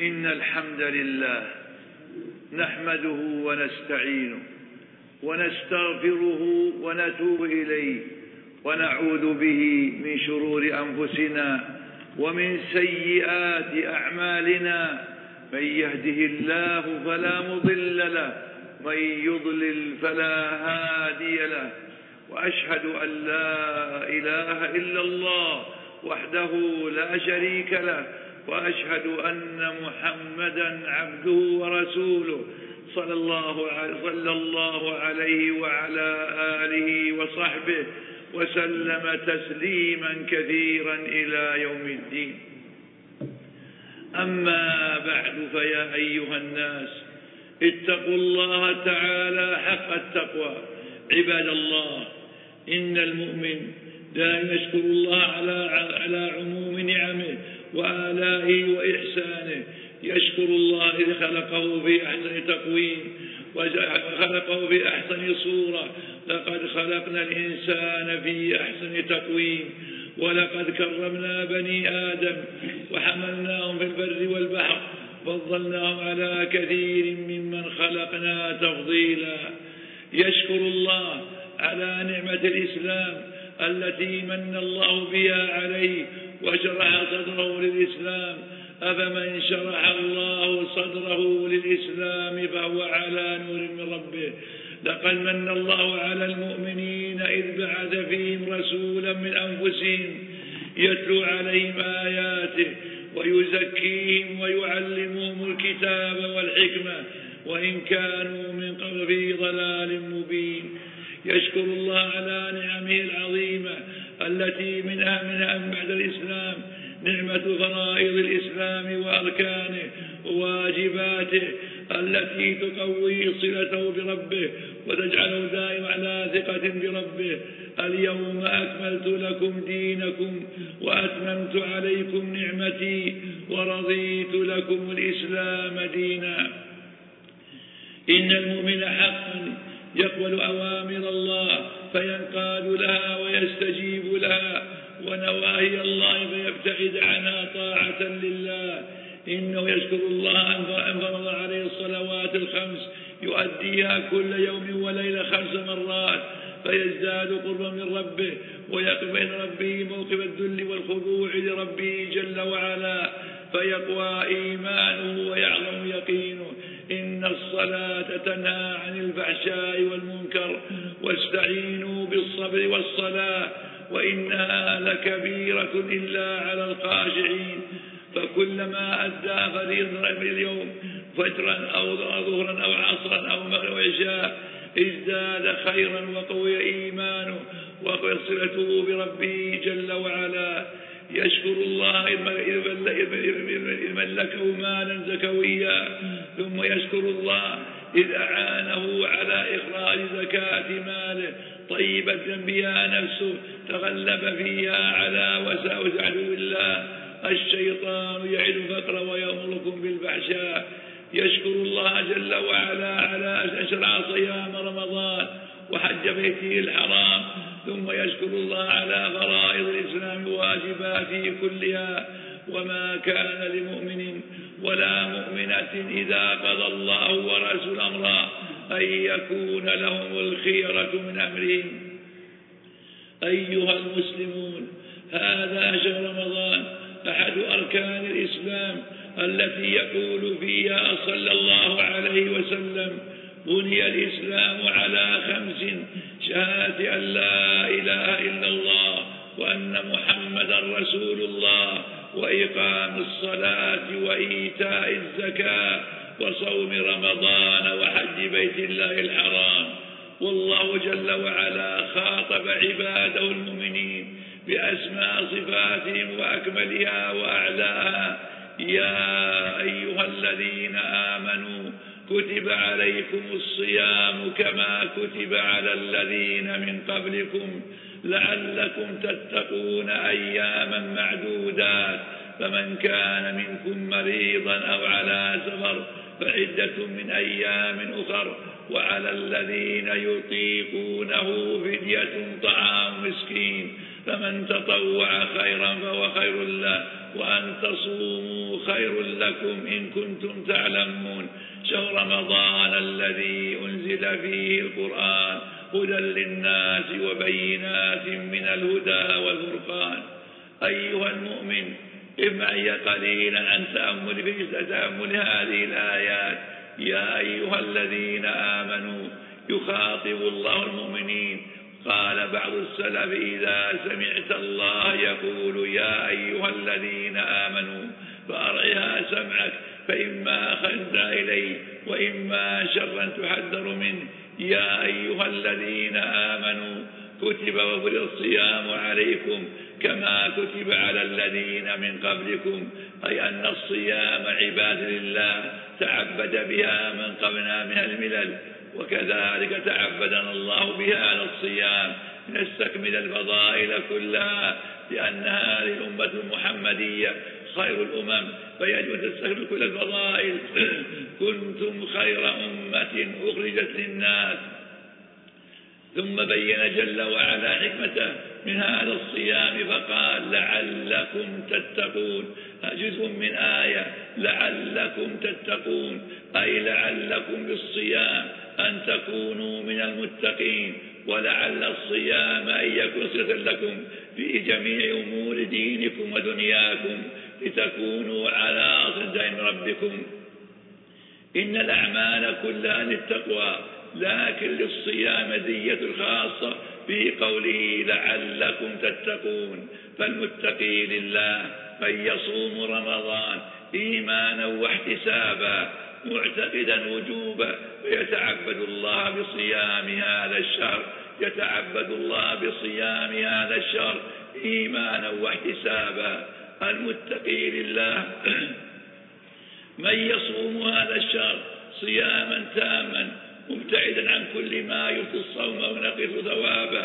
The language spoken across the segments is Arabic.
إن الحمد لله نحمده ونستعينه ونستغفره ونتوب إليه ونعوذ به من شرور أنفسنا ومن سيئات أعمالنا. من يهده الله فلا مضل له ومن يضلل فلا هادي له. وأشهد أن لا إله إلا الله وحده لا شريك له وأشهد أن محمدا عبده ورسوله صلى الله عليه وعلى آله وصحبه وسلم تسليما كثيرا إلى يوم الدين. أما بعد، فيا أيها الناس اتقوا الله تعالى حق التقوى. عباد الله، إن المؤمن لا يشكر الله على عموم نعمه وآلائه وإحسانه. يشكر الله إذ خلقه في أحسن تقويم وخلقه في أحسن صورة. لقد خلقنا الإنسان في أحسن تقويم ولقد كرمنا بني آدم وحملناهم في البر والبحر فضلناهم على كثير ممن خلقنا تفضيلا. يشكر الله على نعمة الإسلام التي من الله بها عليه وشرح صدره للإسلام. أفمن شرح الله صدره للإسلام فهو على نور من ربه. لقد من الله على المؤمنين إذ بعث فيهم رسولا من أنفسهم يتلو عليهم آياته ويزكيهم ويعلمهم الكتاب والحكمة وإن كانوا من قبل في ضلال مبين. يشكر الله على نعمه العظيمة التي منها بعد الإسلام نعمة فرائض الإسلام وأركانه وواجباته التي تقوي صلته بربه وتجعله دائما على ثقة بربه. اليوم أكملت لكم دينكم وأتممت عليكم نعمتي ورضيت لكم الإسلام دينا. إن المؤمن حقا يقبل أوامر الله فينقاد لها ويستجيب لها ونواهي الله فيبتعد عنها طاعة لله. إنه يشكر الله أن فرض عليه الصلوات الخمس يؤديها كل يوم وليلة 5 مرات فيزداد قربا من ربه ويقف بين ربه موقف الذل والخضوع لربه جل وعلا فيقوى إيمانه ويعظم يقينه. إن الصلاة تنهى عن الفحشاء والمنكر واستعينوا بالصبر والصلاة وإنها لكبيرة إلا على الخاشعين. فكلما أدى فريضة اليوم فجرا أو ظهرا أو عصرا أو مغرب وعشاء ازداد خيرا وقوي إيمانه وقوي صلته بربه جل وعلا. يشكر الله إذ ملكه مالا زكويا ثم يشكر الله إذ أعانه على إخراج زكاة ماله طيبة بها نفسه تغلب فيها على وساوس عدو الله الشيطان يعد الفقر ويأمركم بالفحشاء. يشكر الله جل وعلا على أن شرع صيام رمضان وحج بيته الحرام. ثم يشكر الله على فرائض الإسلام وواجباته كلها. وما كان لمؤمن ولا مؤمنة إذا قضى الله ورسوله أمرا أن يكون لهم الخيرة من أمرهم. أيها المسلمون، هذا شهر رمضان أحد أركان الإسلام التي يقول فيها صلى الله عليه وسلم: بني الإسلام على 5: شهادة أن لا إله إلا الله وأن محمدا رسول الله وإقام الصلاة وإيتاء الزكاة وصوم رمضان وحج بيت الله الحرام. والله جل وعلا خاطب عباده المؤمنين بأسماء صفاتهم وأكملها وأعلاها: يا أيها الذين آمنوا كتب عليكم الصيام كما كتب على الذين من قبلكم لعلكم تتقون أياما معدودات فمن كان منكم مريضا أو على سفر فعدة من أيام أخر وعلى الذين يطيقونه فدية طعام مسكين فمن تطوع خيرا فهو خير له وأن تصوموا خير لكم إن كنتم تعلمون. شهر رمضان الذي أنزل فيه القرآن هدى للناس وبينات من الهدى والفرقان. أيها المؤمن قف معي قليلا عن تأمل هذه الآيات. يا أيها الذين آمنوا يخاطب الله المؤمنين. قال بعض السلف إذا سمعت الله يقول يا أيها الذين آمنوا فأرعها سمعك فإما خيرا إليه وإما شرا تحذر منه. يا أيها الذين آمنوا كتب وفرض الصيام عليكم كما كتب على الذين من قبلكم، أي أن الصيام عبادة لله تعبد بها من قبلنا من الملل، وكذلك تعبدنا الله بها على الصيام لنستكمل الفضائل كلها، لأن هذه الأمة المحمدية خير الأمم فيجب أن تستكمل كل الفضائل. كنتم خير أمة أخرجت للناس. ثم بين جل وعلا حكمته من هذا الصيام فقال لعلكم تتقون. جزء من آية لعلكم تتقون، أي لعلكم بالصيام أن تكونوا من المتقين، ولعل الصيام أن يكون صلة لكم في جميع أمور دينكم ودنياكم لتكونوا على صدق من ربكم. إن الأعمال كلها للتقوى، لكن للصيام مزية خاصة في قوله لعلكم تتقون. فالمتقي لله من يصوم رمضان إيمانا واحتسابا معتقدا وجوبا ويتعبد الله بصيام هذا الشهر، يتعبد الله بصيام هذا الشهر إيمانا واحتسابا. المتقي لله من يصوم هذا الشهر صياما تاما مبتعدا عن كل ما يفسد الصوم ونقص ثوابه.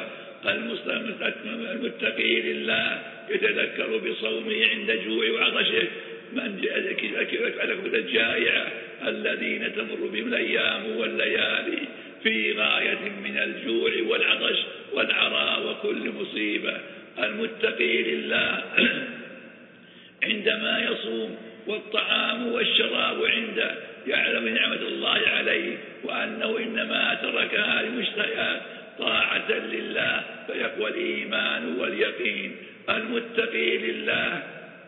المتقي لله يتذكر بصومه عند جوع وعطشه. من ذكرك الجائعة الذين تمر بهم الأيام والليالي في غاية من الجوع والعطش والعراء وكل مصيبة. المتقي لله عندما يصوم والطعام والشراب عنده يعلم نعمة الله عليه وأنه إنما تركها لمشتهيات طاعة لله فيقوى الإيمان واليقين. المتقي لله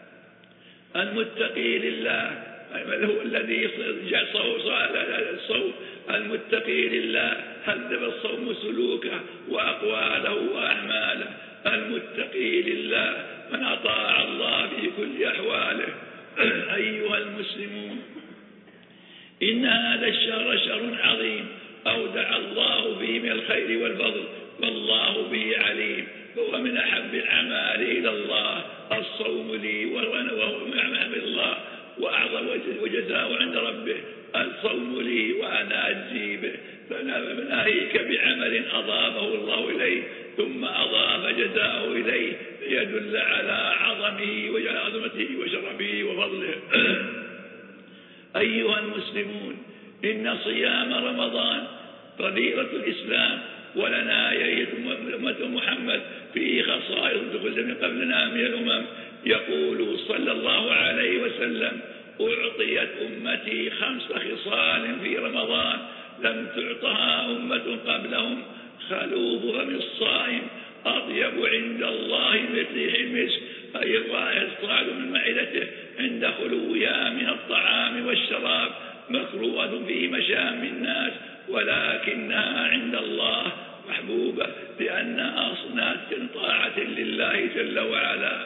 هو الذي الصوم. المتقي لله هذب الصوم سلوكه وأقواله وأعماله. المتقي لله من أطاع الله في كل أحواله. أيها المسلمون إن هذا الشهر شهر عظيم أودع الله به من الخير والفضل والله به عليم، فهو من أحب الأعمال إلى الله. الصوم لي وهو من أحب الله وأعظم وجزاء عند ربه. الصوم لي وأنا أجزي به، فناهيك بعمل أضافه الله إليه ثم أضاف جزاءه إليه ليدل على عظمه وعظمته وشرفه وفضله. أيها المسلمون إن صيام رمضان فضيلة الإسلام، ولنا يا أمة محمد فيه خصائص تخل من قبلنا من الأمم. يقول صلى الله عليه وسلم أعطيت أمتي 5 خصال في رمضان لم تعطها أمة قبلهم: خلوف فم الصائم أطيب عند الله من ريح المسك، أي الرائحة تصعد من معدته عند خلوها من الطعام والشراب، مكروهة في مشام الناس ولكنها عند الله محبوبة لأنها صنعت طاعة لله جل وعلا.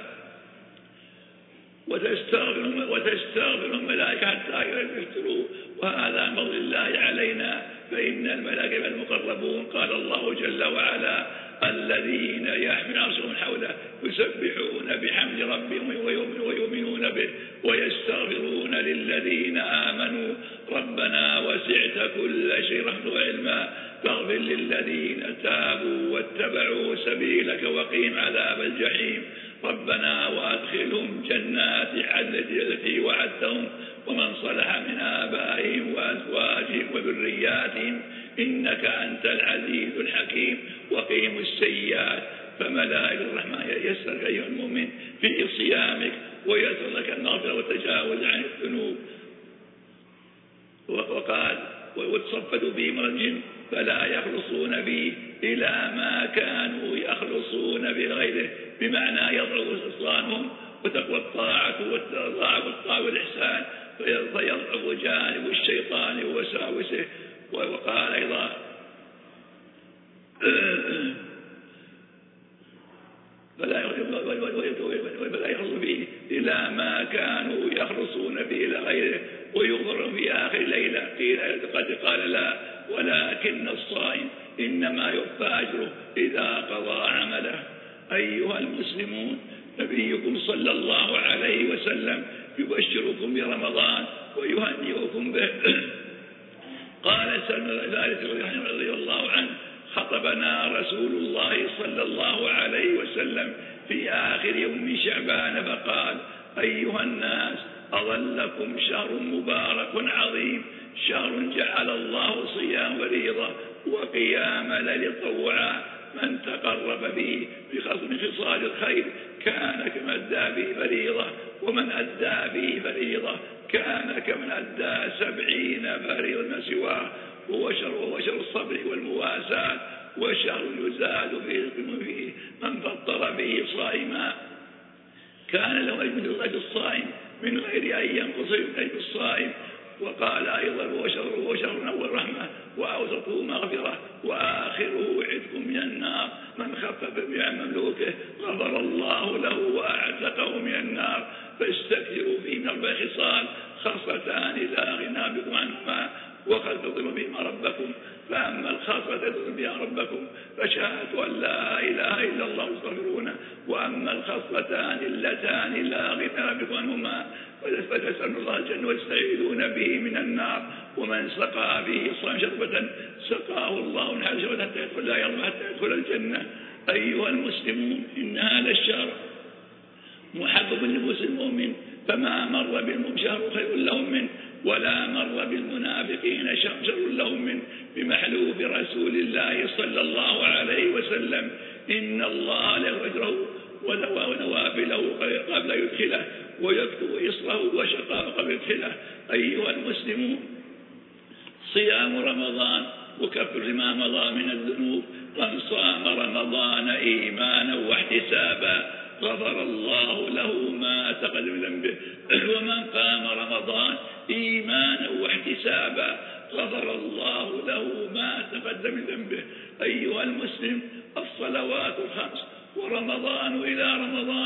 وتستغفر الملائكة حتى يغفروا، وهذا من فضل الله علينا، فإن الملائكة المقربون قال الله جل وعلا الذين يحمل عرشهم حوله يسبحون بحمد ربهم ويؤمنون به ويستغفرون للذين آمنوا ربنا وسعت كل شيء رحمة وعلما فاغفر للذين تابوا واتبعوا سبيلك وقهم عذاب الجحيم. ربنا وأدخلهم جنات عدن التي وعدتهم ومن صلح من آبائهم وأزواجهم وذرياتهم إنك أنت العزيز الحكيم. وقهم السيئات فملائكة الرحمن ييسرك أيها المؤمن في صيامك ويسر لك المغفرة والتجاوز عن الذنوب. وقال وتصفدوا بهم الجن فلا يخلصون به إلى ما كانوا يخلصون بغيره، بمعنى يضعف إصرارهم وتقوى الطاعة والإحسان فيضعف جانب الشيطان ووساوسه. وقال أيضا فلا يخلص به إلى ما كانوا يخلصون به إلى غيره ويغفر في آخر ليلة. قيل قال لا، ولكن الصائم إنما يوفى أجره إذا قضى عمله. أيها المسلمون، نبيكم صلى الله عليه وسلم يبشركم برمضان ويهنئكم به. قال سلمان رضي الله عنه خطبنا رسول الله صلى الله عليه وسلم في آخر يوم من شعبان فقال أيها الناس أظلكم شهر مبارك عظيم، شهر جعل الله صيام فريضة وقيام ليل طوعا، من تقرب به من خصال الخير كان كمن أدى به فريضة، ومن أدى به فريضة كان كمن أدى 70 فريضة سواه. وهو شهر الصبر والمواساة، وشهر يزاد فيه من فطر به صائما كان له أجر الصائم من غير أن ينقص أجر الصائم. وقال أيضا هو شهر أول رحمة وأوسطه مغفرة وآخره عتق من النار، من خفف عن مملوكه غفر الله له وأعتقه من النار. فاستكثروا فيه من 4 خصال، خصلتان لا غنى بكم عنهما وقد تطلب بهما ربكم. فأما الخاصة تطلب بها ربكم فشهادة أن لا إله إلا الله يستغفرونه، وأما الخصلتان اللتان لا غنى بكم عنهما فتسألون الله الجنة وتستعيذون به من النار. ومن سقى به صائم شربة سقاه الله من شربة حتى يدخل لا يرضى حتى يدخل الجنة. أيها المسلمون، إن هذا الشهر محبب لنفوس المؤمن، فما مر بالمؤمن شهر خير لهم منه، ولا مر بالمنافقين شر لهم منه، بمحلوف رسول الله صلى الله عليه وسلم إن الله له أجره ونوافله قبل يدخله، ويكتب إصره وشقاء قبل يدخله. أيها المسلمون، صيام رمضان وكفر ما مضى من الذنوب. من صام رمضان إيمانا واحتسابا غفر الله له ما تقدم من ذنبه، ومن قام رمضان إيمانا واحتسابا غفر الله له ما تقدم من ذنبه. أيها المسلم، الصلوات الخمس ورمضان إلى رمضان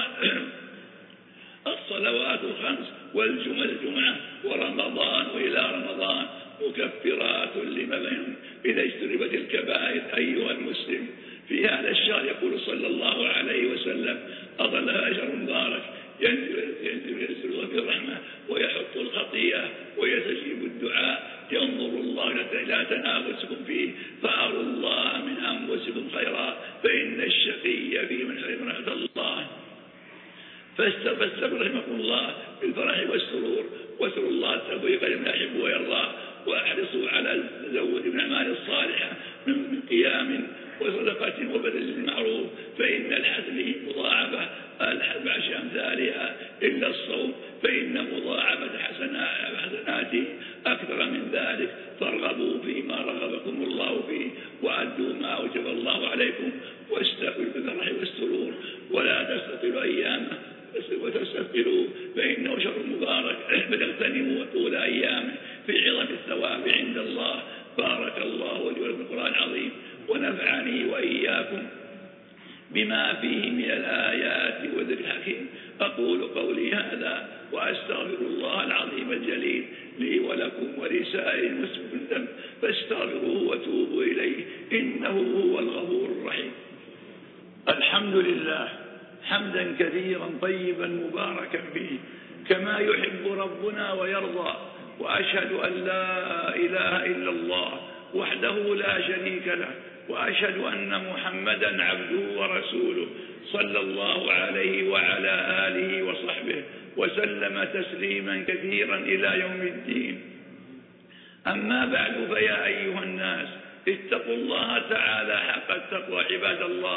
الصلوات الخمس والجمعة ورمضان إلى رمضان مكفرات لما بينهم إذا اجتنبت الكبائر. أيها المسلم، في هذا الشهر يقول صلى الله عليه وسلم أظل أجر مبارك ينزل بالرحمة ويحط الخطيئة ويستجيب الدعاء، ينظر الله إلى تنافسكم فيه فأروا الله من أنفسكم خيرا فإن الشقي فيه من خير رحمة الله. فاستغفروا رحمكم الله بالفرح والسرور، واسألوا الله التوفيق لما يحب ويرضى، واحرصوا على التزود من الأعمال الصالحة من قيام وصدقة وبذل المعروف، فإن الحسنة مضاعفة بعشر أمثالها إلا الصوم فإن مضاعفة حسناته أكثر من ذلك. فارغبوا فيما رغبكم الله فيه وأدوا ما أوجب الله عليكم، واستقبلوا بالفرح والسرور ولا تستثقلوا أيامه وتستثقلوا فإنه شهر مبارك، فتغتنموا طول أيامه في عظم الثواب عند الله. بارك الله لي ولكم القرآن العظيم، ونفعني وإياكم بما فيه من الآيات والذكر الحكيم. أقول قولي هذا وأستغفر الله العظيم الجليل لي ولكم ولسائر المسلمين من ذنب، فاستغفروه وتوبوا إليه إنه هو الغفور الرحيم. الحمد لله حمدا كثيرا طيبا مباركا فيه كما يحب ربنا ويرضى، وأشهد أن لا إله إلا الله وحده لا شريك له، وأشهد أن محمدا عبده ورسوله صلى الله عليه وعلى آله وصحبه وسلم تسليما كثيرا إلى يوم الدين. أما بعد، فيا أيها الناس اتقوا الله تعالى حق التقوى عباد الله،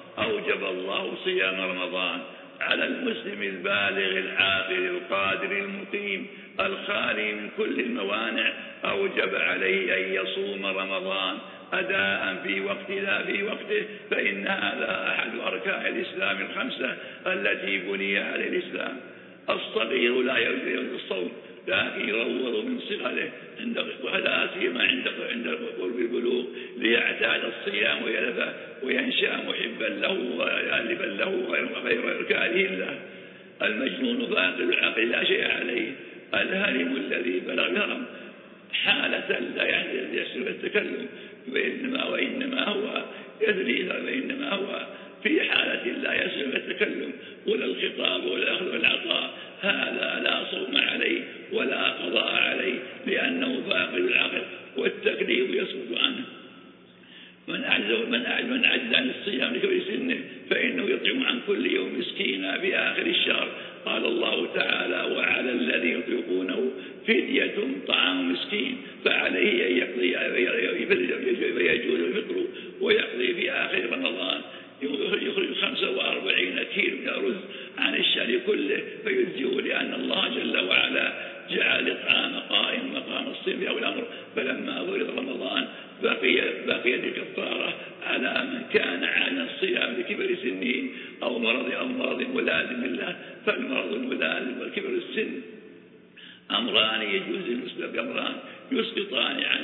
أوجب الله صيام رمضان على المسلم البالغ العاقل القادر المقيم الخالي من كل الموانع. أوجب عليه أن يصوم رمضان أداء في وقت لا في وقته، فإن هذا أحد أركان الإسلام الخمسة التي بني على الإسلام. الصغير لا يجوز الصوم لكن يروض من صغره لا سيما عند قرب البلوغ ليعتاد الصيام ويلفه وينشأ محبا له وغالبا له غير كاره له. المجنون فاقد العقل لا شيء عليه. الهرم الذي بلغ الهرم حالة لا يحسن التكلم وإنما هو يدري، فإنما هو في حالة لا يحسن التكلم ولا الخطاب ولا الأخذ والعطاء، هذا لا صوم عليه ولا قضاء عليه لأنه فاقد العقل والتكليف يسقط عنه. من عجز عن الصيام لكبر سنه فإنه يطعم عن كل يوم مسكينا بآخر الشهر. قال الله تعالى: وعلى الذين يطيقونه فدية طعام مسكين، فعليه أن يقضي فيجوز الفطر ويقضي في آخر رمضان يخرج 45 كيلو من الرز عن الشهر كله فيجزيه، لأن الله جل وعلا جعل الإطعام قائم مقام الصيام أو الأمر. فلما فرض رمضان بقي الكفارة على من كان عن الصيام لكبر سنه أو مرض ملازم له. فالمرض الملازم والكبر السن أمران يجوز المسلم أمران يسقطان عن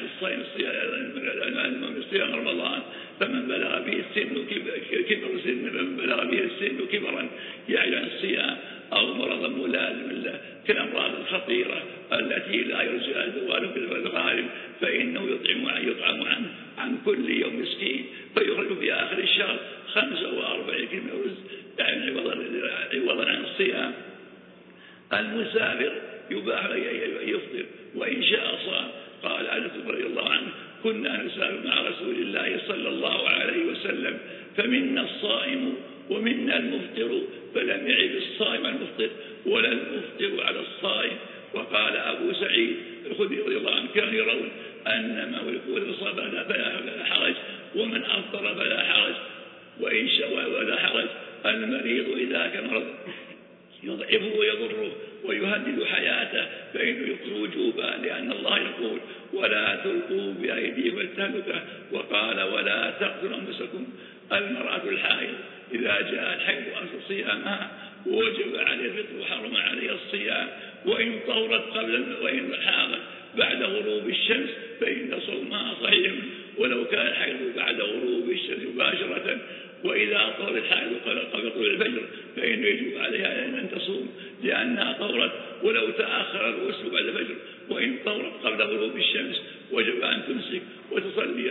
صيام رمضان. فمن بلغ به السن كبر سن، فمن بلغ به السن كبرا يعني عن الصيام أو مرضا ملازم له كالأمراض الخطيرة التي لا يرجى زواله في الغالب، فإنه يطعم عنه عن كل يوم مسكين فيخرج في آخر الشهر 45 كيلو رز يعني عوضا عن الصيام. المسافر يباح يفطر وإن شاء صام. قال أنس رضي الله عنه: كنا نسافر مع رسول الله صلى الله عليه وسلم فمنا الصائم ومنا المفطر، فلم يعب الصائم المفطر ولا المفطر على الصائم. وقال أبو سعيد الخدري رضي الله عنه: كانوا يرون أن من صام فلا حرج ومن أفطر فلا حرج وإن شاء ولا حرج. المريض إذا كان مرض يضعفه ويضره ويهدد حياته فإنه يفطر وجوبا، لأن الله يقول: ولا تلقوا بأيديكم التهلكة. وقال: ولا تقتلوا أنفسكم. المرأة الحائض إذا جاء الحيض أصل صيامها وجب عليه الفطر وحرم عليه الصيام، وإن طورت وإن حاضت بعد غروب الشمس فإن صومها صحيح ولو كان الحيض بعد غروب الشمس مباشرة. وإذا طول الحائض قبل طلوع الفجر فإنه يجب عليها أن تصوم لأنها طورت ولو تأخر الغسل بعد الفجر. وإن طورت قبل غروب الشمس وجب أن تمسك وتصلي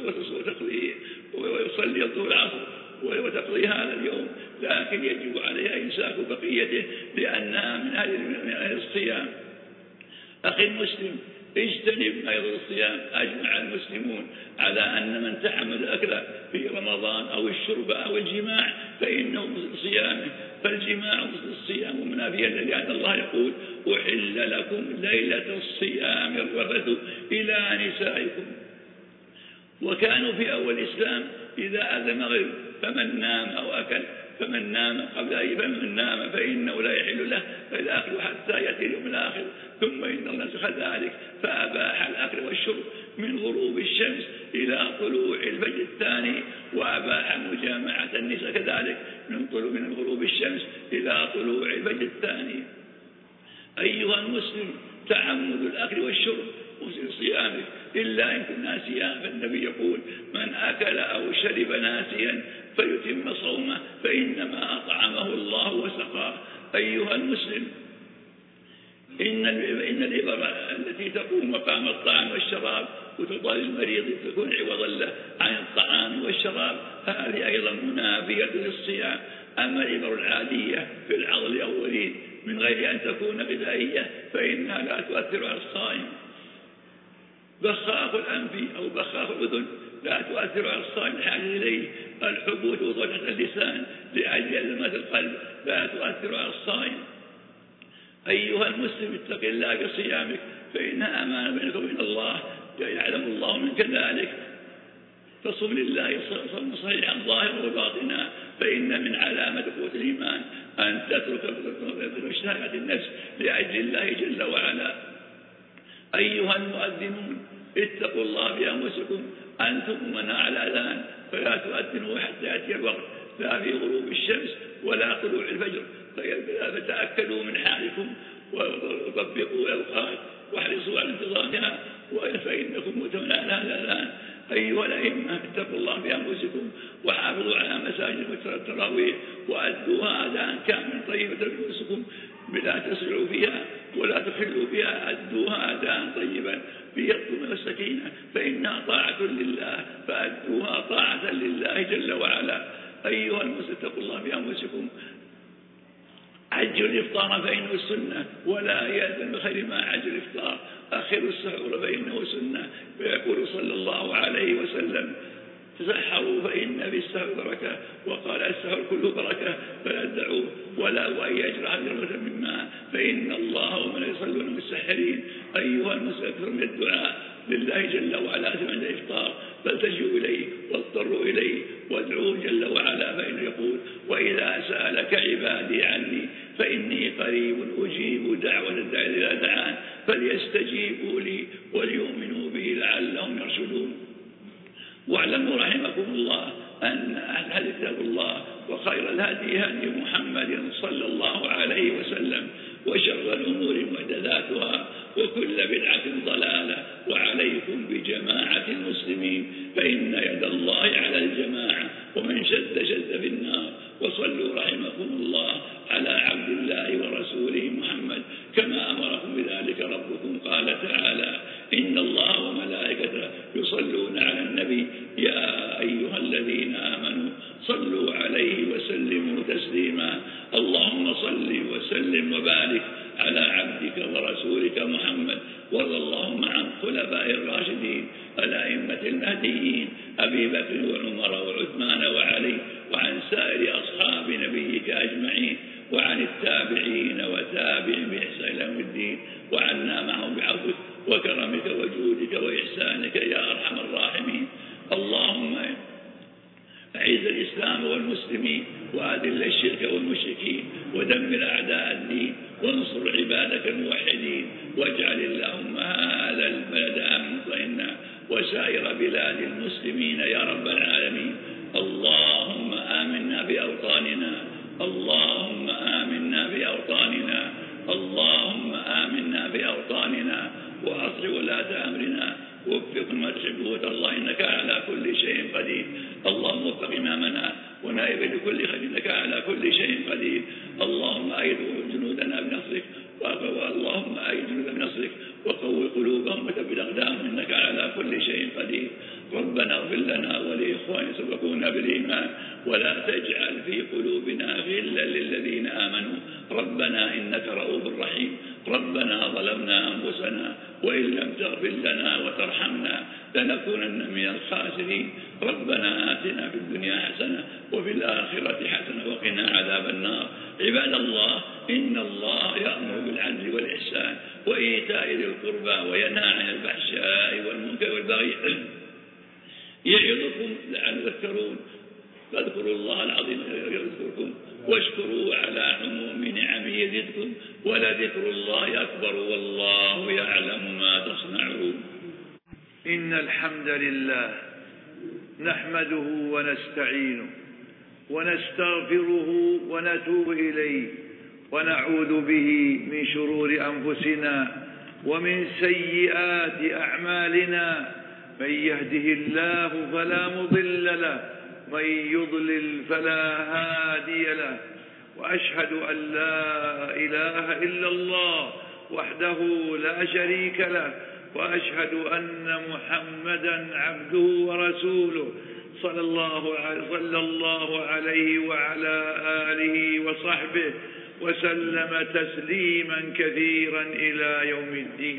الظهر العصر وتقضي هذا اليوم، لكن يجب عليها إمساك بقيته لأنها من أهل الصيام. أخي المسلم، اجتنب أيضا الصيام. أجمع المسلمون على أن من تحمل الأكل في رمضان أو الشرب أو الجماع فإنه مثل صيامه، فالجماع مثل الصيام ومنافيا، لأن الله يقول: أحل لكم ليلة الصيام الرفث إلى نسائكم. وكانوا في أول الإسلام إذا أذن المغرب فمن نام أو أكل فمن نام فمن نام فإنه لا يحل له الأكل حتى يأتي اليوم الآخر. ثم إن الله نسخ ذلك فأباح الأكل والشرب من غروب الشمس إلى طلوع الفجر الثاني، وأباح مجامعة النساء كذلك من غروب الشمس إلى طلوع الفجر الثاني. أيها المسلم، تعمد الأكل والشرب وفي صيامك إلا إن كنت ناسيا، فالنبي يقول: من أكل أو شرب ناسيا فيتم صومه فإنما أطعمه الله وسقاه. أيها المسلم، إن الإبر التي تقوم مقام الطعام والشراب وتطال المريض تكون عوضا له عن الطعام والشراب، هذه أيضا منافية للصيام. أما الإبر العادية في العضل الأولين من غير أن تكون غذائية فإنها لا تؤثر على الصائم. بخاخ الأنف أو بخاخ الأذن لا تؤثر على الصائم الحاجة إليه. الحبوب وضغط اللسان لأجل أزمات القلب لا تؤثر على الصائم. أيها المسلم، اتق الله بصيامك فإنها أمانة بينك وبين الله، يعلم الله منك ذلك. فصم لله صوم صحيحا ظاهرا وباطنا فإن من علامة قوة الإيمان أن تترك مشتهيات النفس لأجل الله جل وعلا. أيها المؤذنون اتقوا الله بأنفسكم، أنتم أمناء على الأذان، فلا تؤذنوا حتى يأتي الوقت، لا في غروب الشمس ولا طلوع الفجر، فتأكدوا من حالكم وطبقوا الأوقات واحرصوا على انتظامها، فإنكم متون على الأذان. أيها الأئمة اتقوا الله بأنفسكم وحافظوا على مساجد التراويح وأدوها أذان كامل طيبة بأنفسكم بلا تسرعوا فيها ولا تخلوا فيها، أدوها أذان طيبا بالطمأنينة والسكينة، فإنها طاعة لله، فأدوها طاعة لله جل وعلا. أيها المسلمون اتقوا الله بأنفسكم، عجلوا الإفطار فإنه السنة، ولا يأذن بخير ما عجل الإفطار، أخروا السحور فإنه سنة، ويقول صلى الله عليه وسلم تسحروا فإن في السحر بركة، وقال السحر كله بركة فلا تدعوه ولا وأن يجرح ذرة من ماء فإن الله وملائكته يصلون بالسحرين. أيها المسلمون من الدعاء لله جل وعلا عند الإفطار، فالتجوا إليه واضطروا إليه وادعوه جل وعلا، فإنه يقول وإذا سألك عبادي عني فإني قريب أجيب دعوة الداعي إذا دعان فليستجيبوا لي وليؤمنوا به لعلهم يرشدون. واعلموا رحمكم الله أن أهل كتاب الله وخير الهدي هدي محمد صلى الله عليه وسلم، وشر الأمور محدثاتها وكل بدعة ضلالة، وعليكم بجماعة المسلمين فإن يد الله على الجماعة، ومن شد شد في النار. وصلوا رحمكم الله على عبد الله ورسوله محمد كما أمركم بذلك ربكم، قال تعالى إن الله وملائكته يصلون على النبي يا أيها الذين آمنوا صلوا عليه وسلموا تسليما. اللهم صل وسلم وبارك على عبدك ورسولك محمد، وارض اللهم عن خلفاء الراشدين الأئمة المهديين أبي بكر وعمر وعثمان وعلي، وعن سائر أصحاب نبيك أجمعين، وعن التابعين وتابعين بإحسان إلى يوم الدين، وعنا معهم بعفوك وكرمك وجودك وإحسانك يا أرحم الراحمين. اللهم أعز الإسلام والمسلمين وأذل الشرك والمشركين ودمر أعداء الدين وانصر عبادك الموحدين، واجعل اللهم هذا البلد آمنا مطمئنا وسائر بلاد المسلمين يا رب العالمين. اللهم آمنا بأوطاننا، اللهم آمنا بأوطاننا، اللهم آمنا بأوطاننا، وأصلح ولاة أمرنا، وفقنا ما تحب وترضى إنك على كل شيء قدير. اللهم وفق إمامنا ونائب لكل خير إنك على كل شيء قدير. اللهم أيد جنودنا بنصرك، اللهم أيد جنودنا بنصرك وقوي قلوبهم وثبت أقدامهم إنك على كل شيء قدير. ربنا اغفر لنا ولإخواننا سبقونا بالإيمان، ولا تجعل في قلوبنا غلا للذين آمنوا ربنا إنك رؤوف رحيم. ربنا ظلمنا أنفسنا وإن لم تغفر لنا وترحمنا لنكونن من الخاسرين. ربنا آتنا في الدنيا حسنة وفي الآخرة حسنة وقنا عذاب النار. عباد الله إن الله يأمر بالعدل والإحسان وإيتاء ذي القربى وينهى عن الفحشاء والمنكر والبغي يعظكم لعلكم تذكرون، فاذكروا الله العظيم يذكركم واشكروا على عموم نعمه يزدكم، ولذكر الله أكبر والله يعلم ما تصنعون. إن الحمد لله نحمده ونستعينه ونستغفره ونتوب إليه، ونعوذ به من شرور أنفسنا ومن سيئات أعمالنا، من يهده الله فلا مضل له، من يضلل فلا هادي له، وأشهد أن لا إله إلا الله وحده لا شريك له، وأشهد أن محمدا عبده ورسوله صلى الله عليه وعلى آله وصحبه وسلم تسليما كثيرا إلى يوم الدين.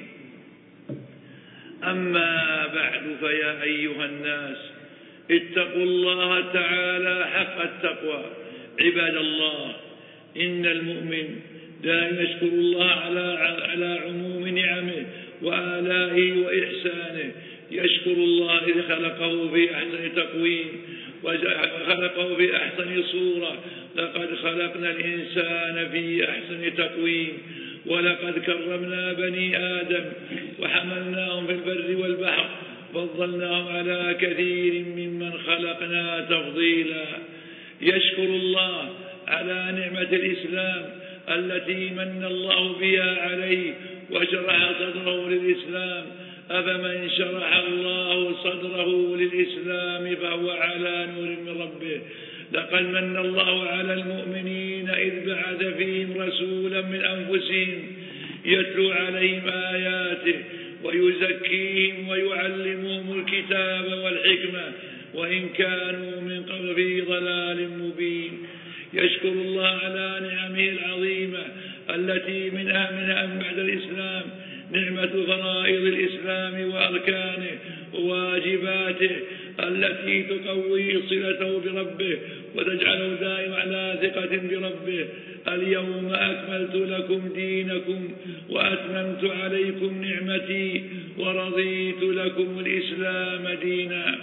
أما بعد، فيا أيها الناس اتقوا الله تعالى حق التقوى. عباد الله، إن المؤمن دائما يشكر الله على عموم نعمه وآلائه وإحسانه. يشكر الله إذ خلقه في أحسن تقويم وخلقه في أحسن صورة. لقد خلقنا الإنسان في أحسن تقويم ولقد كرمنا بني آدم وحملناهم في البر والبحر فضلناهم على كثير ممن خلقنا تفضيلا. يشكر الله على نعمة الإسلام التي من الله بها عليه وشرح صدره للإسلام. أفمن شرح الله صدره للإسلام فهو على نور من ربه. لقد من الله على المؤمنين إذ بعث فيهم رسولا من أنفسهم يتلو عليهم آياته ويزكيهم ويعلمهم الكتاب والحكمة وإن كانوا من قبل في ضلال مبين. يشكر الله على نعمه العظيمة التي منها بعد الإسلام نعمة فرائض الإسلام وأركانه وواجباته التي تقوي صلته بربه وتجعله دائما على ثقة بربه. اليوم أكملت لكم دينكم وأتممت عليكم نعمتي ورضيت لكم الإسلام دينا.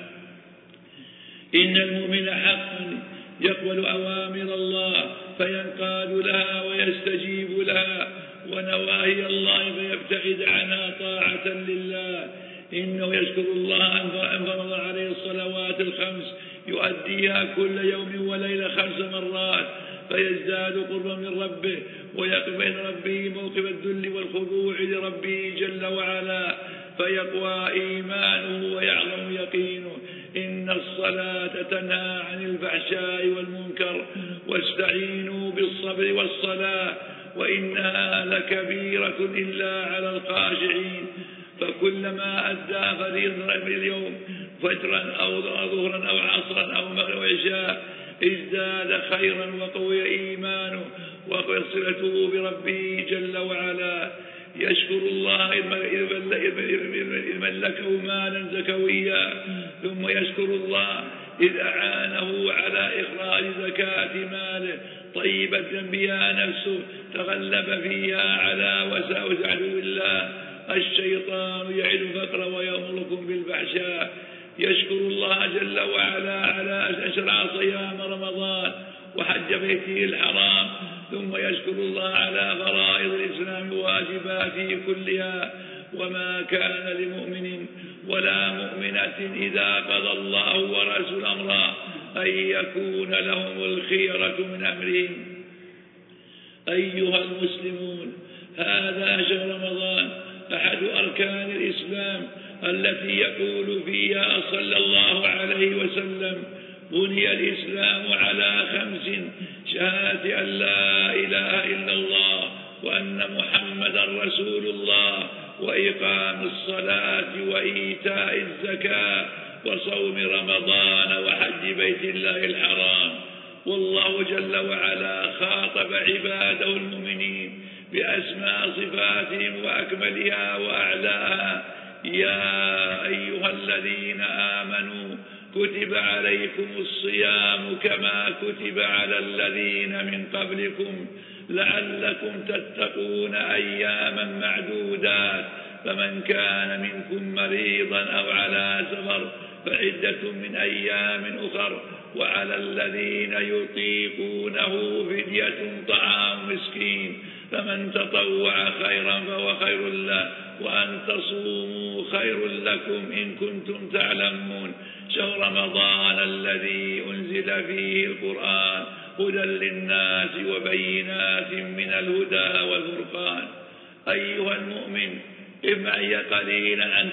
إن المؤمن حقا يقبل أوامر الله فينقاد لها ويستجيب لها ونواهي الله فيبتعد عنها طاعة لله. إنه يشكر الله أن فرض عليه الصلوات الخمس يؤديها كل يوم وليلة 5 مرات فيزداد قربا من ربه ويقف بين ربه موقف الذل والخضوع لربه جل وعلا فيقوى إيمانه ويعظم يقينه. إن الصلاة تنهى عن الفحشاء والمنكر واستعينوا بالصبر والصلاة وإنها لكبيرة إلا على الخاشعين. فكلما أدى فريضة في اليوم فجرا أو ظهرا أو عصرا أو مغرب وعشاء ازداد خيرا وقوي إيمانه وقوي صلته بربه جل وعلا. يشكر الله إذ ملكه مالا زكويا ثم يشكر الله إذ أعانه على إخراج زكاة ماله طيبة بها نفسه تغلب فيها على وساوس عدو الله الشيطان يعد الفقر ويأمركم بالفحشاء. يشكر الله جل وعلا على أن شرع صيام رمضان وحج بيته الحرام ثم يشكر الله على فرائض الإسلام وواجباته كلها. وما كان لمؤمن ولا مؤمنة إذا قضى الله ورسوله أمرا أن يكون لهم الخيرة من أمرهم. أيها المسلمون، هذا شهر رمضان أحد أركان الإسلام التي يقول فيها صلى الله عليه وسلم: بني الإسلام على 5: شهادة أن لا إله إلا الله وأن محمدا رسول الله وإقام الصلاة وإيتاء الزكاة وصوم رمضان وحج بيت الله الحرام. والله جل وعلا خاطب عباده المؤمنين بأسماء صفاتهم وأكملها وأعلاها: يا أيها الذين آمنوا كتب عليكم الصيام كما كتب على الذين من قبلكم لعلكم تتقون أياما معدودات فمن كان منكم مريضا أو على سفر فعدة من أيام أخر وعلى الذين يطيقونه فدية طعام مسكين فمن تطوع خيرا فهو خير له وأن تصوموا خير لكم إن كنتم تعلمون. شهر رمضان الذي أنزل فيه القرآن هدى للناس وبينات من الهدى والفرقان. أيها المؤمن، ابعي قليلا عن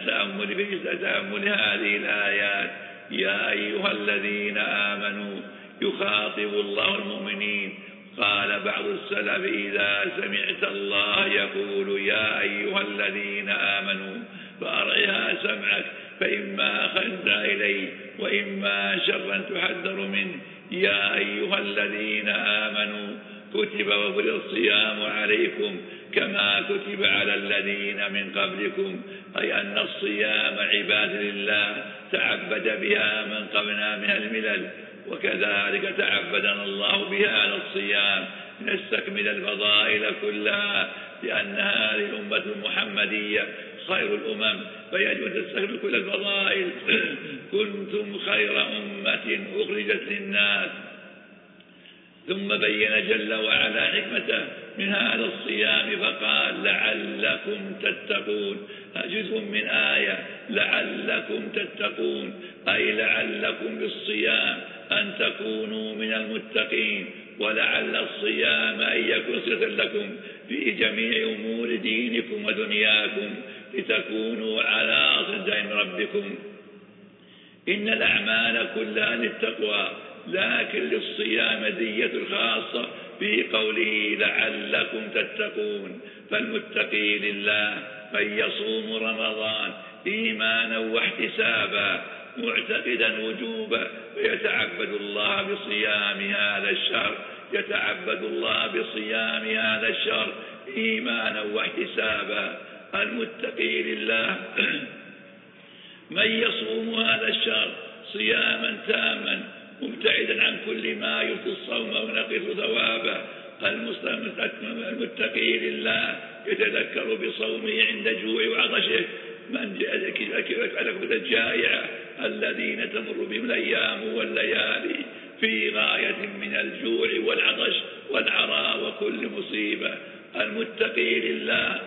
تأمل هذه الآيات. يا أيها الذين آمنوا يخاطب الله المؤمنين. قال بعض السلف: إذا سمعت الله يقول يا أيها الذين آمنوا فأرعها سمعك فإما خيرا إليه وإما شرا تحذر منه. يا أيها الذين آمنوا كتب وفرض الصيام عليكم كما كتب على الذين من قبلكم، أي أن الصيام عبادة لله تعبد بها من قبلنا من الملل، وكذلك تعبدنا الله بهذا الصيام لنستكمل الفضائل كلها، لأن هذه الأمة المحمدية خير الأمم فيجب أن تستخدموا كل الفضائل. كنتم خير أمة أخرجت للناس. ثم بين جل وعلا حكمته من هذا الصيام فقال لعلكم تتقون. جزء من آية لعلكم تتقون، أي لعلكم بالصيام أن تكونوا من المتقين، ولعل الصيام أن يكون صلة لكم في جميع أمور دينكم ودنياكم لتكونوا على صدق من ربكم. إن الأعمال كلها للتقوى، لكن للصيام مزية خاصة في قوله لعلكم تتقون. فالمتقي لله من يصوم رمضان إيمانا واحتسابا معتقدا وجوبه فيتعبد الله بصيام هذا الشهر، يتعبد الله بصيام هذا الشهر إيمانا واحتسابا. المتقي لله من يصوم هذا الشهر صياما تاما مبتعدا عن كل ما يفسد الصوم ونقص ثوابه. المتقي لله يتذكر بصومه عند جوع وعطشه، من يفعل الجائعة الذين تمر بهم الأيام والليالي في غاية من الجوع والعطش والعراء وكل مصيبة. المتقي لله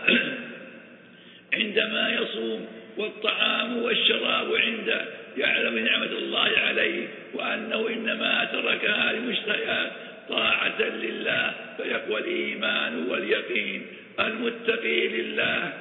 عندما يصوم والطعام والشراب عنده يعلم نعمة الله عليه وأنه إنما تركها لمشتهيات طاعة لله فيقوى الإيمان واليقين. المتقي لله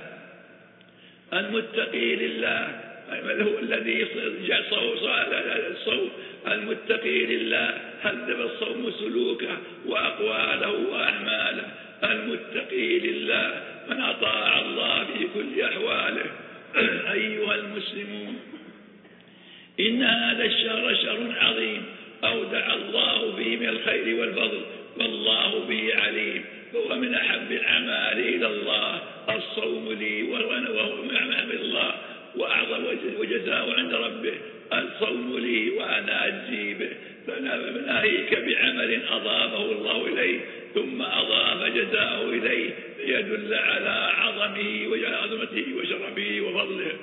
هو الذي الصوم. المتقي لله هذب الصوم سلوكه وأقواله وأعماله. المتقي لله من أطاع الله في كل أحواله. أيها المسلمون، إن هذا الشهر شهر عظيم أودع الله فيه من الخير والفضل والله به عليم، فهو من أحب الأعمال إلى الله. الصوم لي وهو من أحب الله وأعظم وجزاء عند ربه. الصوم لي وأنا أجزي به، فناهيك بعمل أضافه الله إليه ثم أضاف جزاءه إليه ليدل على عظمه وعظمته وشرفه وفضله.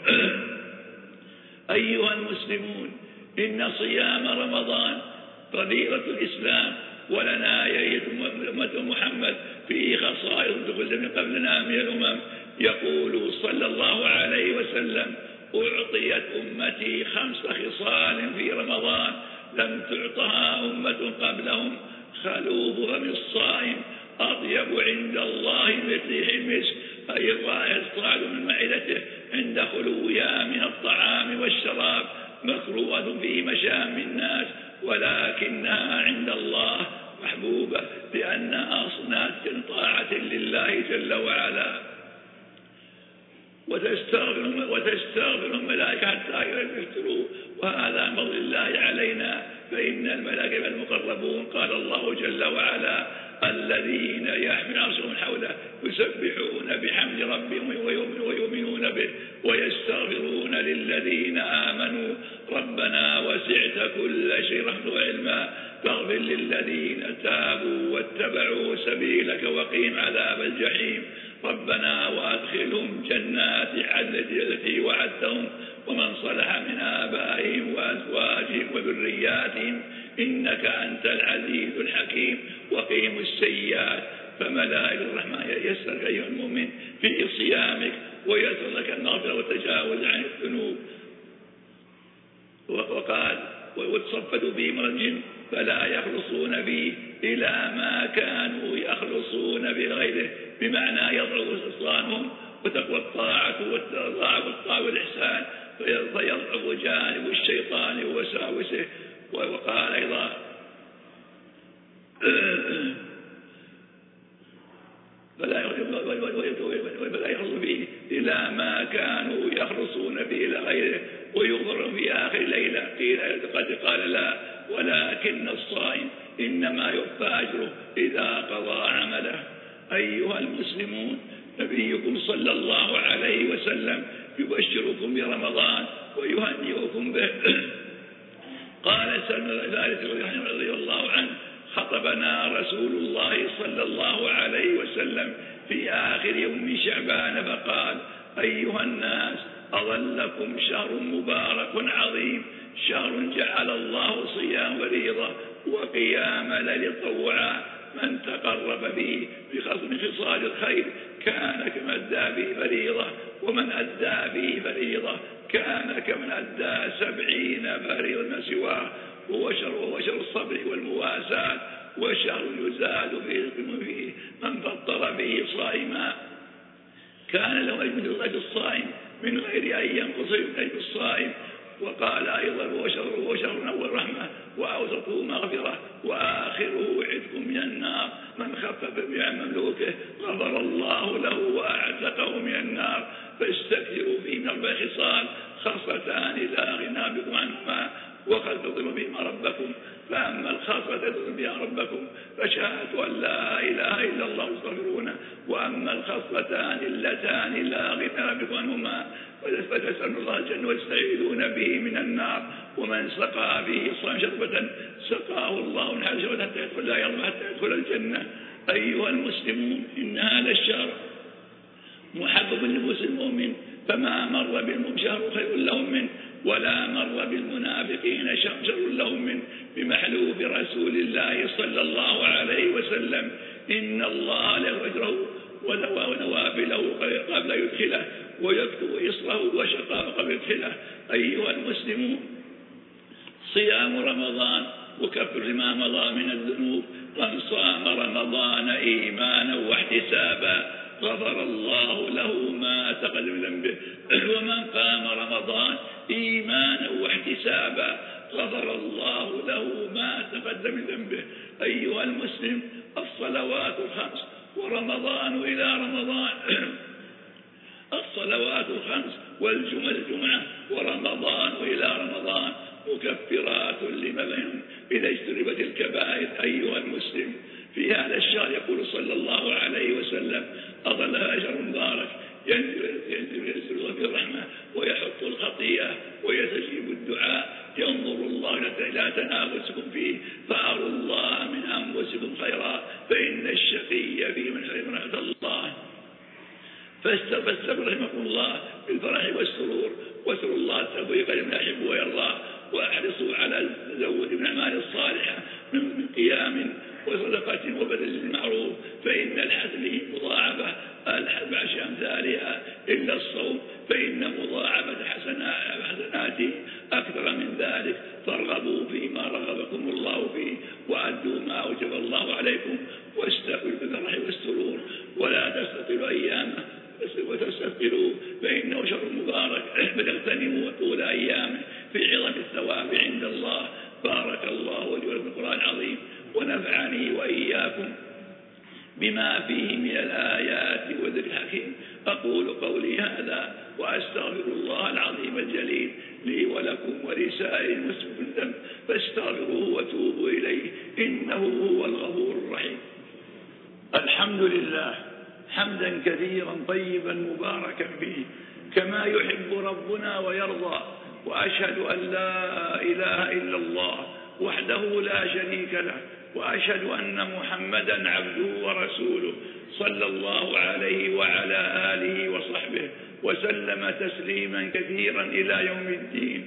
أيها المسلمون، إن صيام رمضان فضيلة الإسلام، ولنا يا أمة محمد في خصائص تقل من قبلنا من الأمم. يقول صلى الله عليه وسلم أعطيت أمتي 5 خصال في رمضان لم تعطها أمة قبلهم: خلوف فم الصائم أطيب عند الله من ريح المسك، أي الرائحة تصعد من معدته عند خلوها من الطعام والشراب، مكروهة في مشام الناس ولكنها عند الله محبوبة لأنها صنعت طاعة لله جل وعلا. وتستغفر الملائكة حتى يغفروا، وهذا من فضل الله علينا، فإن الملائكة المقربون قال الله جل وعلا الذين يحملون عرشهم حوله يسبحون بحمد ربهم ويؤمنون به ويستغفرون للذين آمنوا ربنا وسعت كل شيء رحمة وعلما فاغفر للذين تابوا واتبعوا سبيلك وقهم عذاب الجحيم ربنا وأدخلهم جنات عدن التي وعدتهم ومن صلح من آبائهم وأزواجهم وذرياتهم إنك أنت العزيز الحكيم وقهم السيئات. فملائكة الرحمن يسرك أيها المؤمن في صيامك ويسر لك المغفرة والتجاوز عن الذنوب. وقال وتصفدوا به من الجن فلا يخلصون به إلى ما كانوا يخلصون بغيره، بمعنى يضعف إصرارهم وتقوى الطاعة والإحسان فيضعف جانب الشيطان ووساوسه. وقال أيضا فلا يخلصون به إلى ما كانوا يخلصون به إلى غيره ويغفر في آخر ليلة. قيل قد قال لا، ولكن الصائم إنما يوفى أجره إذا قضى عمله. أيها المسلمون، نبيكم صلى الله عليه وسلم يبشركم برمضان ويهنئكم به. قال سلمان رضي الله عنه خطبنا رسول الله صلى الله عليه وسلم في آخر يوم شعبان فقال أيها الناس أظلكم شهر مبارك عظيم، شهر جعل الله صيام فريضة وقيام ليل طوعا، من تقرب به بخصم خصال الخير كان كمن أدى به فريضة، ومن أدى به فريضة كان كمن أدى 70 فريضة سواه، وهو شهر الصبر والمواساة، وشهر يزاد فيه من فطر به صائما كان له أجر الصائم من غير أن ينقص أجر الصائم. وقال أيضا هو شهر أول رحمة وأوسطه مغفرة وآخره عتق من النار، من خفف بعن مملوكه غفر الله له وأعتقه من النار. فاستكثروا فيه من 4 خصال، خصلتان لا غنى بكم عنهما وقد تظلم بهما ربكم. فأما الخاصة تظلم بها ربكم فشهادة أن لا إله إلا الله واستغفرونه، وأما الخصلتان اللتان لا غنى بكم عنهما فتسألون الله الجنة ويستعيذون به من النار. ومن سقى به صائم شربة سقاه الله من هذا الشربة حتى يدخل لا يرضى حتى يدخل الجنة. أيها المسلمون، إن هذا الشهر محبب لنفوس المؤمن، فما مر بالمؤمن شهر خير لهم منه، ولا مر بالمنافقين شر لهم منه، بمحلوف رسول الله صلى الله عليه وسلم. إن الله له أجره ونوافله قبل يدخله، ويكتب إصره وشقاء قبل يدخله. أيها المسلمون، صيام رمضان وكفر ما مضى من الذنوب، من صام رمضان إيمانا واحتسابا غفر الله له ما تقدم من ذنبه، ومن قام رمضان إيمانا واحتسابا غفر الله له ما تقدم من ذنبه. أيها المسلم، الصلوات الخمس ورمضان إلى رمضان الصلوات الخمس والجمعة ورمضان إلى رمضان مكفرات لما بينهم إذا اجتنبت الكبائر. أيها المسلم، في هذا الشهر يقول صلى الله عليه وسلم: أظل أجر مبارك ينزل في الرحمة ويحط الخطيئة ويستجيب الدعاء، ينظر الله إلى تنافسكم فيه فأروا الله من أنفسكم خيرا، فإن الشقي في من خير رحمة الله. فاستغفروا رحمكم الله بالفرح والسرور، واسألوا الله التوفيق لما يحب ويرضى، واحرصوا على التزود من الأعمال الصالحة من قيام وصدقة وبذل المعروف، فإن الحسنة مضاعفة بعشر أمثالها، إلا الصوم فإن مضاعفة حسناته أكثر من ذلك. فارغبوا فيما رغبكم الله فيه، وأدوا ما أوجب الله عليكم، واستقبلوا بالفرح والسرور، ولا تستقلوا أيامه وتستثقلوا فإنه شهر مبارك، فتغتنموا طول أيامه في عظم الثواب عند الله. بارك الله لي ولكم في القرآن العظيم، ونفعني وإياكم بما فيه من الآيات والذكر الحكيم. أقول قولي هذا وأستغفر الله العظيم الجليل لي ولكم ولسائر المسلمين من ذنب، فاستغفروه وتوبوا إليه إنه هو الغفور الرحيم. الحمد لله حمدا كثيرا طيبا مباركا فيه كما يحب ربنا ويرضى، وأشهد أن لا إله إلا الله وحده لا شريك له، وأشهد أن محمدا عبده ورسوله صلى الله عليه وعلى آله وصحبه وسلم تسليما كثيرا إلى يوم الدين.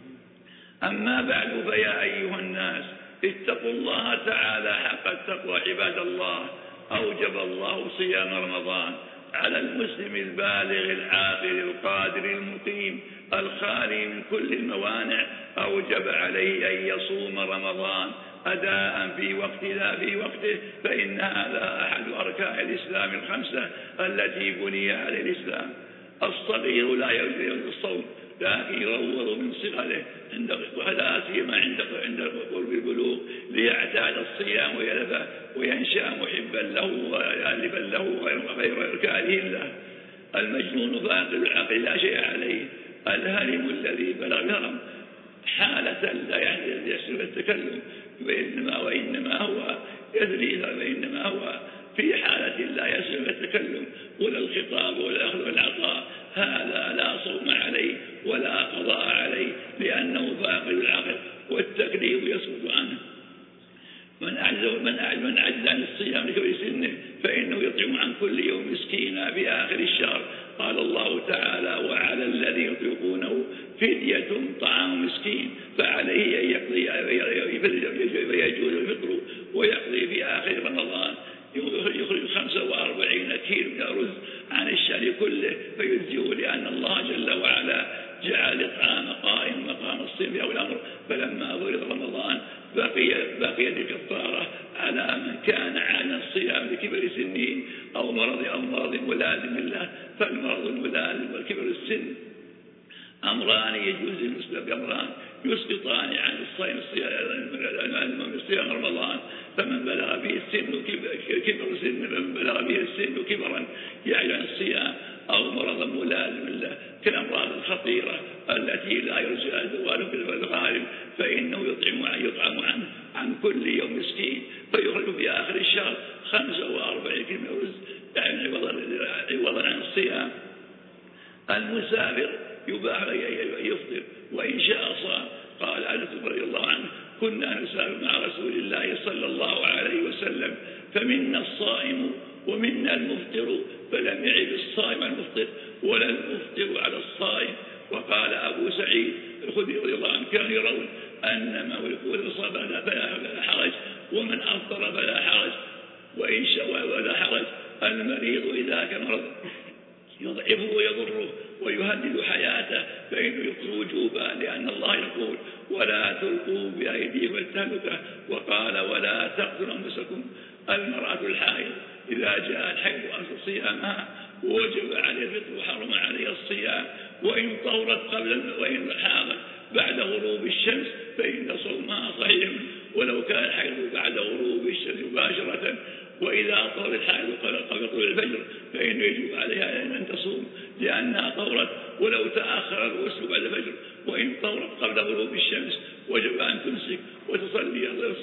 أما بعد، فيا أيها الناس، اتقوا الله تعالى حق التقوى عباد الله. أوجب الله صيام رمضان على المسلم البالغ العاقل القادر المقيم الخالي من كل الموانع. أوجب عليه أن يصوم رمضان أداء في وقت لا في وقته، فإن هذا أحد أركان الإسلام الخمسة التي بني على الإسلام. الصغير لا يجوز الصوم، لكن يروض من صغره لا سيما عند قرب البلوغ ليعتاد الصيام ويلفه وينشأ محبا له وغالبا له غير كاره له. المجنون فاقد العقل لا شيء عليه، الهرم الذي بلغ الهرم حالة لا يحسن التكلم، وإنما هو يدري، فإنما هو في حالة لا يحسن التكلم ولا الخطاب ولا الأخذ والعطاء، هذا لا صوم عليه ولا قضاء عليه لأنه فاقد العقل والتكليف يسقط عنه. من عجز عن الصيام لكبر سنه فإنه يطعم عن كل يوم مسكينا في آخر الشهر. قال الله تعالى: فدية طعام مسكين فعليه أن يقضي فيجوز الفطر ويقضي في آخر رمضان يخرج 45 كيلو من الرز عن الشهر كله فيجزئه، لأن الله جل وعلا جعل الإطعام قائم مقام الصيام في أول الأمر. فلما فرض رمضان بقيت الكفارة على من كان عن الصيام لكبر سنه أو مرض ملازم له. فالمرض الملازم والكبر السن أمران يجوز المسلم بأمران يسقطان عن صيام رمضان. فمن بلغ به السن كبر سن، فمن بلغ به السن كبرا يعني عن الصيام أو مرضا ملازم له كالأمراض الخطيرة التي لا يرجى زواله في الغالب، فإنه يطعم عنه عن كل يوم مسكين فيخرج في آخر الشهر 45 كيلو من رز يعني عوضا عن الصيام. المسافر يباح يفطر وإن شاء صام. قال أنس رضي الله عنه كنا نسافر مع رسول الله صلى الله عليه وسلم فمنا الصائم ومنا المفطر فلم يعب الصائم على المفطر ولا المفطر على الصائم. وقال أبو سعيد الخدري رضي الله عنه كانوا يرون أن من يكون صام فلا حرج ومن أفطر فلا حرج وإن شاء ولا حرج. المريض إذا كان مرض يضعفه ويضره ويهدد حياته فإنه يفطر وجوبا، لأن الله يقول ولا تلقوا بأيديكم إلى التهلكة، وقال ولا تقتلوا أنفسكم. المرأة الحائض إذا جاء الحيض أمس صيامها وجب عليه الفطر وحرم عليه الصيام، وإن طورت وإن حاضت بعد غروب الشمس فإن صومها صحيح ولو كان الحيض بعد غروب الشمس مباشرة. وإذا طال الحائض قبل طلوع الفجر فإنه يجب عليها أن تصوم لأنها طورت ولو تأخر الغسل بعد الفجر. وإن طورت قبل غروب الشمس وجب أن تمسك وتصلي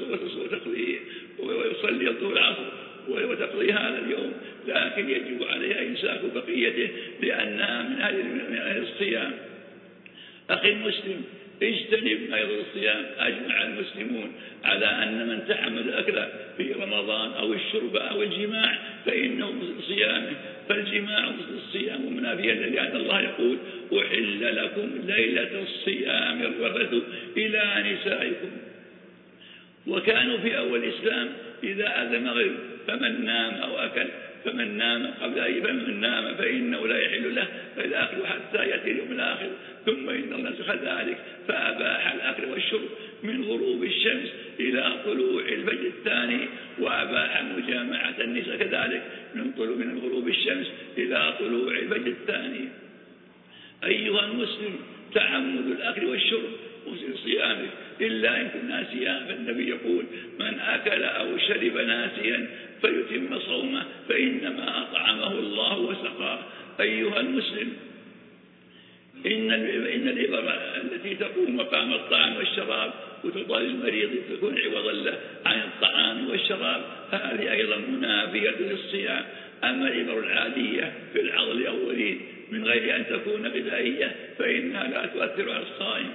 ويصلي الظهر العصر وتقضي هذا اليوم، لكن يجب عليها إمساك بقيته لأنها من أهل الصيام. أخي المسلم اجتنب أيضا الصيام. أجمع المسلمون على أن من تعمد الأكل في رمضان أو الشرب أو الجماع فإنه مثل صيامه، فالجماع مثل الصيام منافيا، لأن الله يقول أحل لكم ليلة الصيام الرفث إلى نسائكم. وكانوا في أول الإسلام إذا أذن المغرب فمن نام أو أكل فمن نام فمن نام فإنه لا يحل له الأكل حتى يأتي اليوم الآخر. ثم إن الله نسخ ذلك فأباح الأكل والشرب من غروب الشمس إلى طلوع الفجر الثاني، وأباح مجامعة النساء كذلك من غروب الشمس إلى طلوع الفجر الثاني. أيها المسلم تعمد الأكل والشرب وفي صيامك إلا إن كنا ناسيا، فالنبي يقول من أكل أو شرب ناسيا فيتم صومه فإنما أطعمه الله وسقاه. أيها المسلم إن الإبر التي تقوم مقام الطعام والشراب وتطال المريض تكون عوضا له عن الطعام والشراب هذه أيضا منافية للصيام. أما الإبر العادية في العضل الأولين من غير أن تكون غذائية فإنها لا تؤثر على الصائم.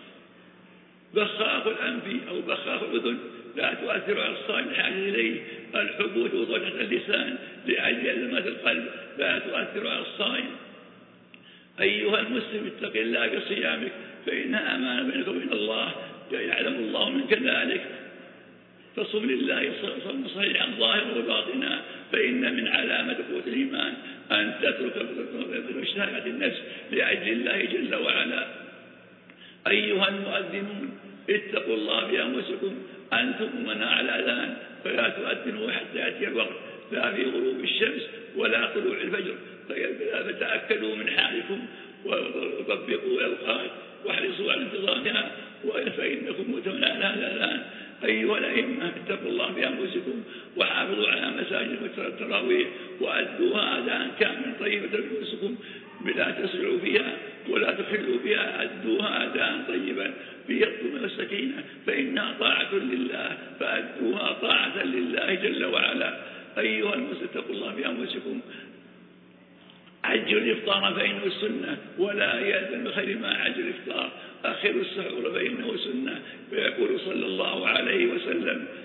بخاخ الأنف أو بخاخ الأذن لا تؤثر على الصائم الحاجة إليه. الحبوب وضجة اللسان لأجل أزمات القلب لا تؤثر على الصائم. أيها المسلم اتق الله بصيامك فإنها أمانة بينك وبين الله يعلم الله منك ذلك. فصم لله صوم صحيحا ظاهرا وباطنا، فإن من علامة قوة الإيمان أن تترك مشتهيات النفس لأجل الله جل وعلا. أيها المؤذنون اتقوا الله بأنفسكم، أنتم أمناء على الأذان فلا تؤذنوا حتى يأتي الوقت لا في غروب الشمس ولا طلوع الفجر، فتأكدوا من حالكم وطبقوا الأوقات واحرصوا على انتظامها فإنكم مؤتمنون على الأذان. أيها الأئمة اتقوا الله بأنفسكم وحافظوا على مساجد التراويح وأدوها أذان كامل طيبة بأنفسكم بلا تسرعوا فيها ولا تخلوا فيها، أدوها أذان طيبا فيها الطمأنينة والسكينة فإنها طاعة لله، فأدوها طاعة لله جل وعلا. أيها المسلمون اتقوا الله بأنفسكم، عجل الإفطار فإنه السنة ولا يأذن بخير ما عجل الإفطار، أخر السحور فإنه سنة. ويقول صلى الله عليه وسلم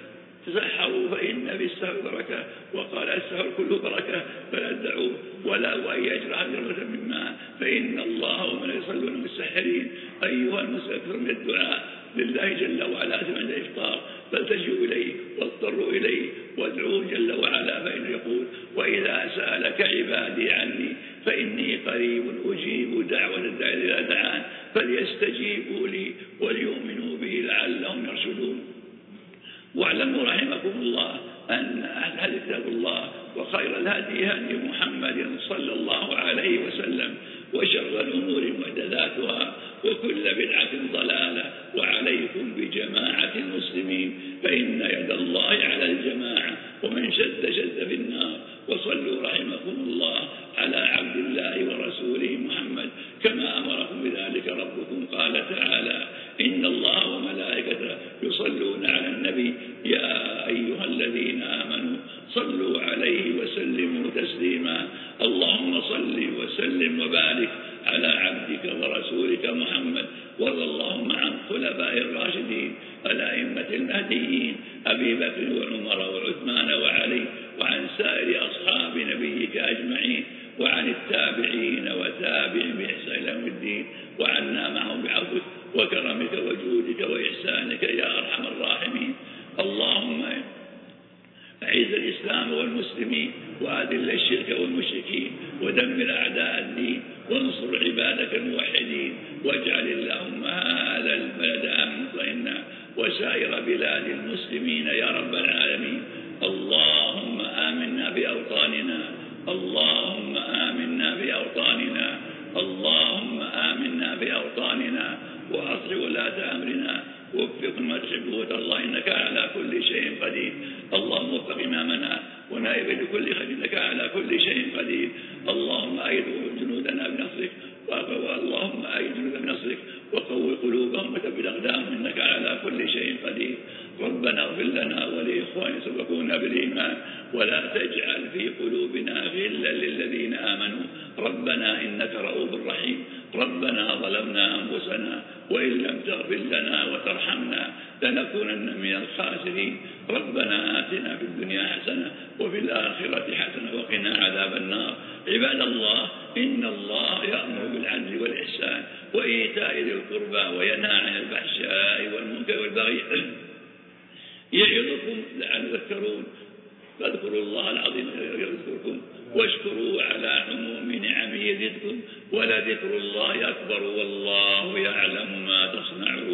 تسحروا فإن في السحر بركة، وقال السحر كله بركة فلا تدعوه ولا وأن يجرح ذرة من ماء فإن الله وملائكته يصلون بالساحرين. أيها المسلمون من الدعاء لله جل وعلا عند الإفطار، فالتجوا إليه واضطروا إليه وادعوه جل وعلا، فإنه يقول وإذا سألك عبادي عني فإني قريب أجيب دعوة الداعي إذا دعان فليستجيبوا لي وليؤمنوا به لعلهم يرشدون. واعلموا رحمكم الله أن أحد كتاب الله وخير الهدي هدي محمد صلى الله عليه وسلم، وشر الأمور محدثاتها وكل بدعة ضلالة، وعليكم بجماعة المسلمين فإن يد الله على الجماعة ومن شد شد في النار. وصلوا رحمكم الله على عبد الله ورسوله محمد كما أمركم بذلك ربكم، قال تعالى إن الله وملائكته يصلون على النبي يا أيها الذين آمنوا صلوا عليه وسلموا تسليما. اللهم صل وسلم وبارك على عبدك ورسولك محمد، وارض اللهم عن خلفاء الراشدين الأئمة المهديين أبي بكر وعمر وعثمان وعلي، وعن سائر أصحاب نبيك أجمعين، وعن التابعين وتابعين بإحسان إلى يوم الدين، وعنا معهم بعفوك وكرمك وجودك وإحسانك يا أرحم الراحمين. اللهم أعز الإسلام والمسلمين وأذل الشرك والمشركين ودمر أعداء الدين وانصر عبادك الموحدين، واجعل اللهم هذا البلد آمنا مطمئنا وسائر بلاد المسلمين يا رب العالمين. اللهم آمنا بأوطاننا، اللهم آمنا بأوطاننا، اللهم آمنا بأوطاننا وأصلح ولاة أمرنا ووفقنا ما تحب وترضى إنك على كل شيء قدير. اللهم وفق إمامنا ونائب لكل خير إنك على كل شيء قدير. اللهم أيد جنودنا بنصرك، اللهم أيد جنودنا بنصرك وقوي قلوبهم وثبت أقدامهم إنك على كل شيء قدير. ربنا اغفر لنا ولإخواننا سبقونا بالإيمان ولا تجعل في قلوبنا غلا للذين آمنوا ربنا إنك رؤوف رحيم. ربنا ظلمنا أنفسنا وإن لم تغفر لنا وترحمنا لنكونن من الخاسرين. ربنا آتنا في الدنيا حسنة وفي الآخرة حسنة وقنا عذاب النار. عباد الله إن الله يأمر بالعدل والإحسان وإيتاء ذي القربى وينهى عن الفحشاء والمنكر والبغي يعظكم لعلكم تذكرون. فاذكروا الله العظيم يذكركم واشكروا على عموم نعمه يزدكم ولذكر الله أكبر والله يعلم ما تصنعون.